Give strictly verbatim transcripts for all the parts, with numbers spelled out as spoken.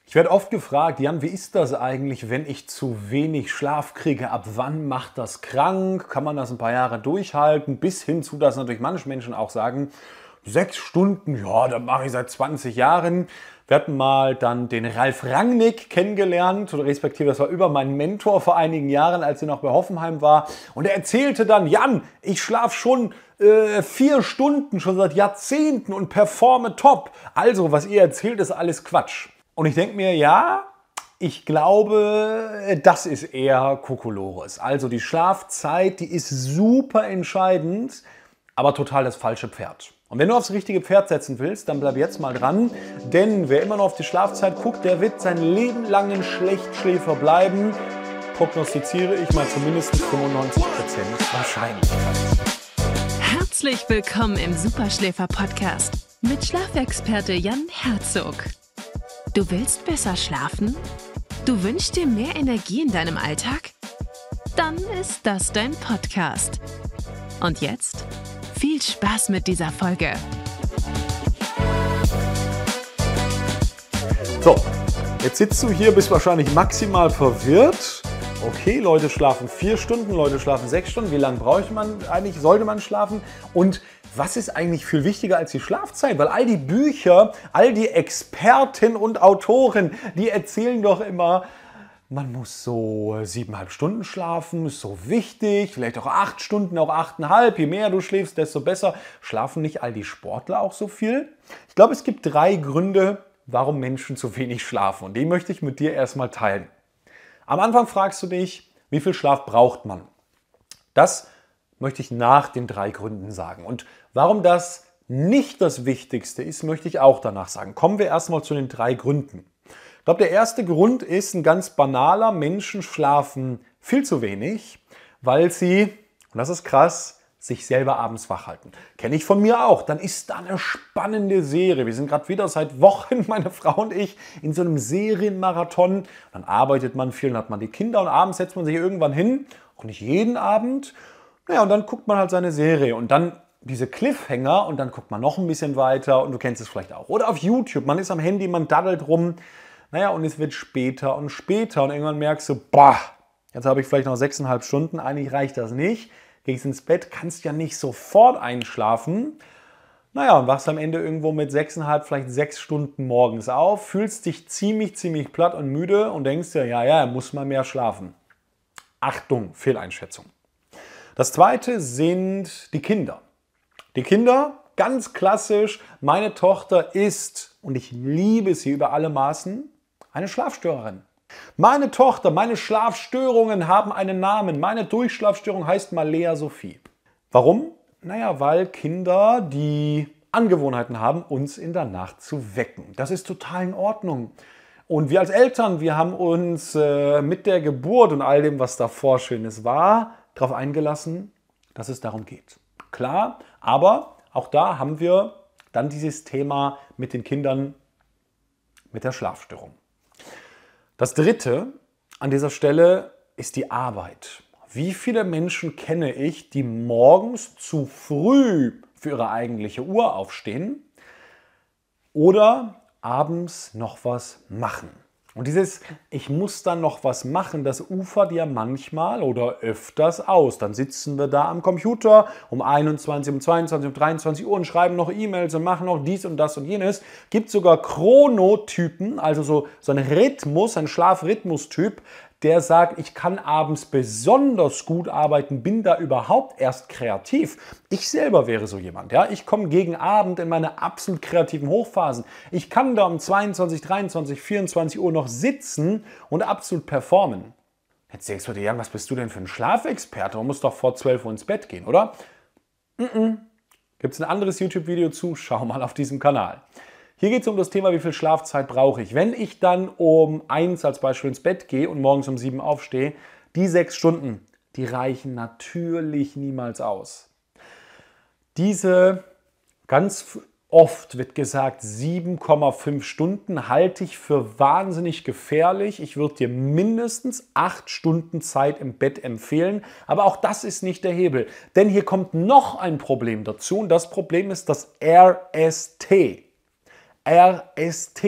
Ich werde oft gefragt, Jan, wie ist das eigentlich, wenn ich zu wenig Schlaf kriege? Ab wann macht das krank? Kann man das ein paar Jahre durchhalten? Bis hin zu, dass natürlich manche Menschen auch sagen, sechs Stunden, ja, das mache ich seit zwanzig Jahren. Wir hatten mal dann den Ralf Rangnick kennengelernt, oder respektive das war über meinen Mentor vor einigen Jahren, als er noch bei Hoffenheim war. Und er erzählte dann, Jan, ich schlafe schon äh, vier Stunden, schon seit Jahrzehnten und performe top. Also, was ihr erzählt, ist alles Quatsch. Und ich denke mir, ja, ich glaube, das ist eher Kokolores. Also die Schlafzeit, die ist super entscheidend, aber total das falsche Pferd. Und wenn du aufs richtige Pferd setzen willst, dann bleib jetzt mal dran. Denn wer immer noch auf die Schlafzeit guckt, der wird sein Leben lang ein Schlechtschläfer bleiben. Prognostiziere ich mal zumindest fünfundneunzig Prozent Wahrscheinlichkeit. Herzlich willkommen im Superschläfer-Podcast mit Schlafexperte Jan Herzog. Du willst besser schlafen? Du wünschst dir mehr Energie in deinem Alltag? Dann ist das dein Podcast. Und jetzt viel Spaß mit dieser Folge. So, jetzt sitzt du hier, bist wahrscheinlich maximal verwirrt. Okay, Leute schlafen vier Stunden, Leute schlafen sechs Stunden. Wie lange braucht man eigentlich, sollte man schlafen? Und was ist eigentlich viel wichtiger als die Schlafzeit? Weil all die Bücher, all die Experten und Autoren, die erzählen doch immer, man muss so siebeneinhalb Stunden schlafen, ist so wichtig, vielleicht auch acht Stunden, auch achteinhalb. Je mehr du schläfst, desto besser. Schlafen nicht all die Sportler auch so viel? Ich glaube, es gibt drei Gründe, warum Menschen zu wenig schlafen. Und die möchte ich mit dir erstmal teilen. Am Anfang fragst du dich, wie viel Schlaf braucht man? Das möchte ich nach den drei Gründen sagen. Und warum das nicht das Wichtigste ist, möchte ich auch danach sagen. Kommen wir erstmal zu den drei Gründen. Ich glaube, der erste Grund ist ein ganz banaler. Menschen schlafen viel zu wenig, weil sie, und das ist krass, sich selber abends wach halten. Kenne ich von mir auch. Dann ist da eine spannende Serie. Wir sind gerade wieder seit Wochen, meine Frau und ich, in so einem Serienmarathon. Dann arbeitet man viel, dann hat man die Kinder und abends setzt man sich irgendwann hin, auch nicht jeden Abend. Naja, und dann guckt man halt seine Serie und dann diese Cliffhanger und dann guckt man noch ein bisschen weiter und du kennst es vielleicht auch. Oder auf YouTube, man ist am Handy, man daddelt rum. Naja, und es wird später und später und irgendwann merkst du, boah, jetzt habe ich vielleicht noch sechseinhalb Stunden, eigentlich reicht das nicht. Gehst ins Bett, kannst ja nicht sofort einschlafen. Naja, und wachst am Ende irgendwo mit sechseinhalb, vielleicht sechs Stunden morgens auf, fühlst dich ziemlich, ziemlich platt und müde und denkst dir, ja, ja, muss mal mehr schlafen. Achtung, Fehleinschätzung. Das zweite sind die Kinder. Die Kinder, ganz klassisch, meine Tochter ist, und ich liebe sie über alle Maßen, eine Schlafstörerin. Meine Tochter, meine Schlafstörungen haben einen Namen. Meine Durchschlafstörung heißt Malea Sophie. Warum? Naja, weil Kinder die Angewohnheiten haben, uns in der Nacht zu wecken. Das ist total in Ordnung. Und wir als Eltern, wir haben uns äh, mit der Geburt und all dem, was davor Schönes war, darauf eingelassen, dass es darum geht. Klar, aber auch da haben wir dann dieses Thema mit den Kindern, mit der Schlafstörung. Das dritte an dieser Stelle ist die Arbeit. Wie viele Menschen kenne ich, die morgens zu früh für ihre eigentliche Uhr aufstehen oder abends noch was machen? Und dieses ich muss dann noch was machen, das ufert ja manchmal oder öfters aus. Dann sitzen wir da am Computer um einundzwanzig, um zweiundzwanzig, um dreiundzwanzig Uhr und schreiben noch E-Mails und machen noch dies und das und jenes. Gibt sogar Chronotypen, also so, so ein Rhythmus, ein Schlafrhythmustyp, der sagt, ich kann abends besonders gut arbeiten, bin da überhaupt erst kreativ. Ich selber wäre so jemand. Ja? Ich komme gegen Abend in meine absolut kreativen Hochphasen. Ich kann da um zweiundzwanzig, dreiundzwanzig, vierundzwanzig Uhr noch sitzen und absolut performen. Jetzt denkst du dir, Jan, was bist du denn für ein Schlafexperte? Man muss doch vor zwölf Uhr ins Bett gehen, oder? Mm-mm. Gibt es ein anderes YouTube-Video zu? Schau mal auf diesem Kanal. Hier geht es um das Thema, wie viel Schlafzeit brauche ich. Wenn ich dann um eins als Beispiel ins Bett gehe und morgens um sieben aufstehe, die sechs Stunden, die reichen natürlich niemals aus. Diese, ganz oft wird gesagt, sieben Komma fünf Stunden halte ich für wahnsinnig gefährlich. Ich würde dir mindestens acht Stunden Zeit im Bett empfehlen. Aber auch das ist nicht der Hebel. Denn hier kommt noch ein Problem dazu. Und das Problem ist das R S T. R S T,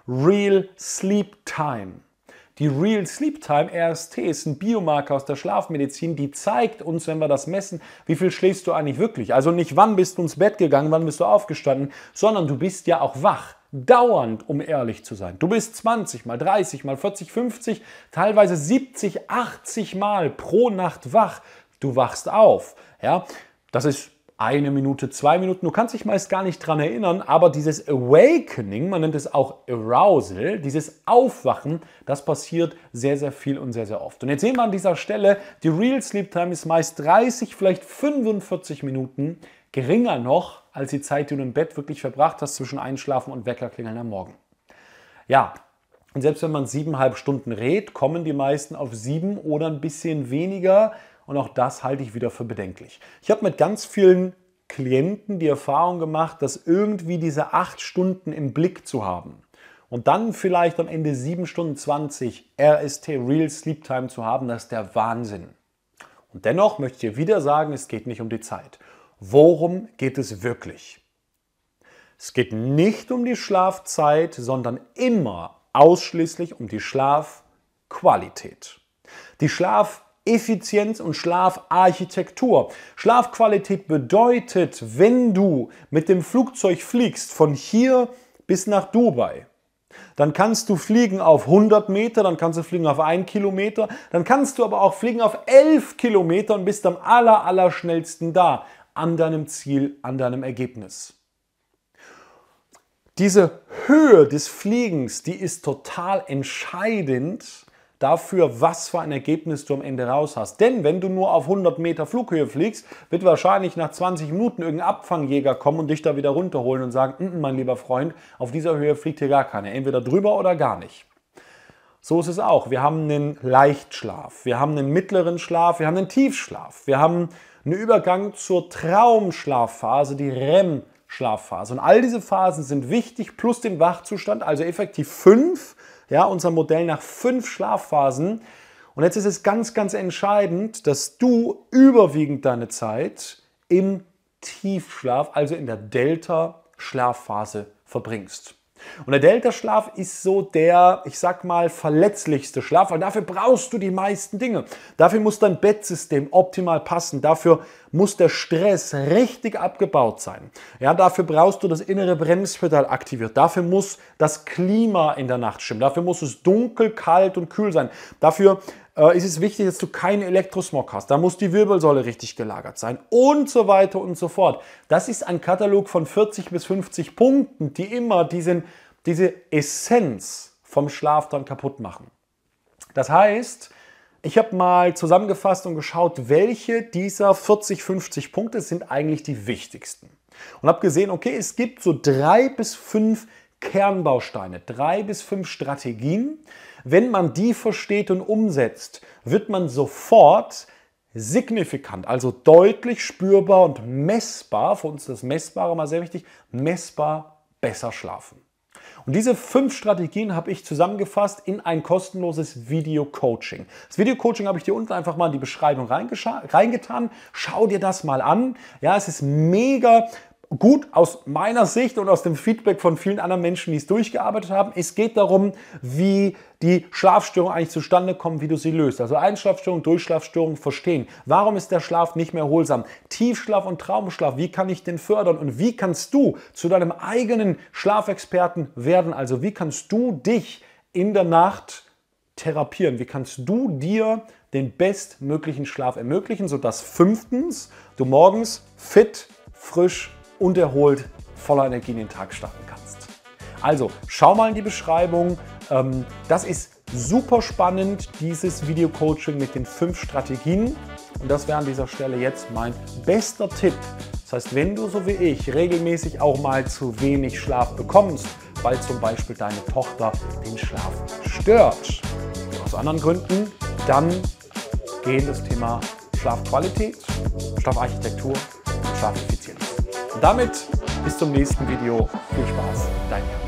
Real Sleep Time. Die Real Sleep Time, R S T, ist ein Biomarker aus der Schlafmedizin, die zeigt uns, wenn wir das messen, wie viel schläfst du eigentlich wirklich. Also nicht, wann bist du ins Bett gegangen, wann bist du aufgestanden, sondern du bist ja auch wach. Dauernd, um ehrlich zu sein. Du bist zwanzig mal, dreißig mal, vierzig, fünfzig, teilweise siebzig, achtzig Mal pro Nacht wach. Du wachst auf. Ja? Das ist eine Minute, zwei Minuten. Du kannst dich meist gar nicht dran erinnern, aber dieses Awakening, man nennt es auch Arousal, dieses Aufwachen, das passiert sehr, sehr viel und sehr, sehr oft. Und jetzt sehen wir an dieser Stelle, die Real Sleep Time ist meist dreißig, vielleicht fünfundvierzig Minuten, geringer noch als die Zeit, die du im Bett wirklich verbracht hast zwischen Einschlafen und Weckerklingeln am Morgen. Ja, und selbst wenn man siebeneinhalb Stunden redet, kommen die meisten auf sieben oder ein bisschen weniger. Und auch das halte ich wieder für bedenklich. Ich habe mit ganz vielen Klienten die Erfahrung gemacht, dass irgendwie diese acht Stunden im Blick zu haben und dann vielleicht am Ende sieben Stunden zwanzig R S T, Real Sleep Time zu haben, das ist der Wahnsinn. Und dennoch möchte ich dir wieder sagen, es geht nicht um die Zeit. Worum geht es wirklich? Es geht nicht um die Schlafzeit, sondern immer ausschließlich um die Schlafqualität. Die Schlafeffizienz und Schlafarchitektur. Schlafqualität bedeutet, wenn du mit dem Flugzeug fliegst von hier bis nach Dubai, dann kannst du fliegen auf hundert Meter, dann kannst du fliegen auf einen Kilometer, dann kannst du aber auch fliegen auf elf Kilometer und bist am aller, aller schnellsten da, an deinem Ziel, an deinem Ergebnis. Diese Höhe des Fliegens, die ist total entscheidend dafür, was für ein Ergebnis du am Ende raus hast. Denn wenn du nur auf hundert Meter Flughöhe fliegst, wird wahrscheinlich nach zwanzig Minuten irgendein Abfangjäger kommen und dich da wieder runterholen und sagen, mein lieber Freund, auf dieser Höhe fliegt hier gar keiner, entweder drüber oder gar nicht. So ist es auch. Wir haben einen Leichtschlaf, wir haben einen mittleren Schlaf, wir haben einen Tiefschlaf, wir haben einen Übergang zur Traumschlafphase, die R E M-Schlafphase. Und all diese Phasen sind wichtig, plus den Wachzustand, also effektiv fünf, ja, unser Modell nach fünf Schlafphasen. Und jetzt ist es ganz, ganz entscheidend, dass du überwiegend deine Zeit im Tiefschlaf, also in der Delta-Schlafphase verbringst. Und der Delta-Schlaf ist so der, ich sag mal, verletzlichste Schlaf, weil dafür brauchst du die meisten Dinge. Dafür muss dein Bettsystem optimal passen, dafür muss der Stress richtig abgebaut sein. Ja, dafür brauchst du das innere Bremspedal aktiviert, dafür muss das Klima in der Nacht stimmen, dafür muss es dunkel, kalt und kühl sein. Dafür äh, ist es wichtig, dass du keinen Elektrosmog hast, da muss die Wirbelsäule richtig gelagert sein und so weiter und so fort. Das ist ein Katalog von vierzig bis fünfzig Punkten, die immer diesen, diese Essenz vom Schlaf dann kaputt machen. Das heißt, ich habe mal zusammengefasst und geschaut, welche dieser vierzig, fünfzig Punkte sind eigentlich die wichtigsten. Und habe gesehen, okay, es gibt so drei bis fünf Kernbausteine, drei bis fünf Strategien. Wenn man die versteht und umsetzt, wird man sofort signifikant, also deutlich spürbar und messbar, für uns ist das Messbare mal sehr wichtig, messbar besser schlafen. Und diese fünf Strategien habe ich zusammengefasst in ein kostenloses Video-Coaching. Das Video-Coaching habe ich dir unten einfach mal in die Beschreibung reingetan. Schau dir das mal an. Ja, es ist mega gut aus meiner Sicht und aus dem Feedback von vielen anderen Menschen, die es durchgearbeitet haben. Es geht darum, wie die Schlafstörungen eigentlich zustande kommen, wie du sie löst. Also Einschlafstörungen, Durchschlafstörungen verstehen. Warum ist der Schlaf nicht mehr erholsam? Tiefschlaf und Traumschlaf, wie kann ich den fördern? Und wie kannst du zu deinem eigenen Schlafexperten werden? Also wie kannst du dich in der Nacht therapieren? Wie kannst du dir den bestmöglichen Schlaf ermöglichen, sodass fünftens du morgens fit, frisch und erholt, voller Energie in den Tag starten kannst. Also, schau mal in die Beschreibung. Das ist super spannend, dieses Video-Coaching mit den fünf Strategien. Und das wäre an dieser Stelle jetzt mein bester Tipp. Das heißt, wenn du so wie ich regelmäßig auch mal zu wenig Schlaf bekommst, weil zum Beispiel deine Tochter den Schlaf stört, aus anderen Gründen, dann geh in das Thema Schlafqualität, Schlafarchitektur und Schlafeffizienz. Und damit bis zum nächsten Video. Viel Spaß, dein Jan.